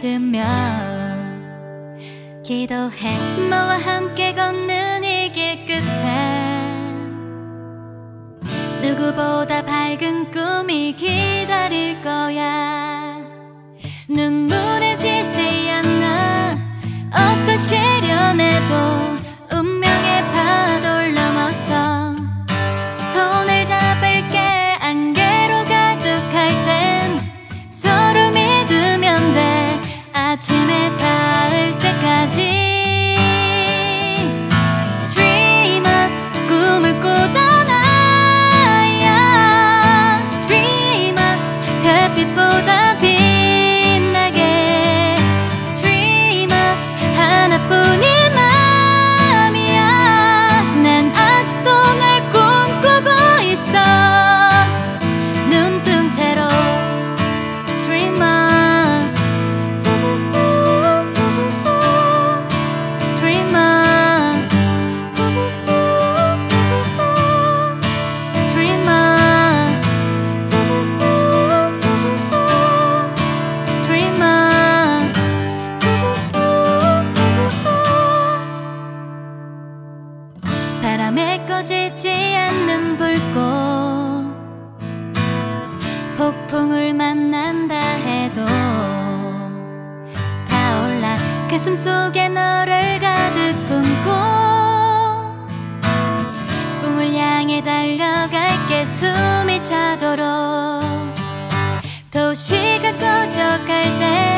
믿으며 기도해. 너와 함께 걷는 이 길 끝에 누구보다 밝은 꿈이 기다릴 거야. 눈물에 지지 않아 어떤 시련에도 운명의 파도를 넘어서 손을 잡을게. 안개로 가득할 땐 서로 믿으면 돼. 아침에 닿을 때까지 Dreamers 꿈을 꾸던 아야. Dreamers 별빛보다 빛나게. Dreamers 하나뿐인 맘이야. 난 아직도 널 꿈꾸고 있어. 눈뜬 채로 Dreamers Dreamers Dreamers Dreamers. 바람에 꺼지지 않는 불꽃 폭풍을 만난다 해도 타올라 가슴 속에 너를 가득 품고 꿈을 향해 달려갈게. 숨이 차도록 도시가 꺼져갈 때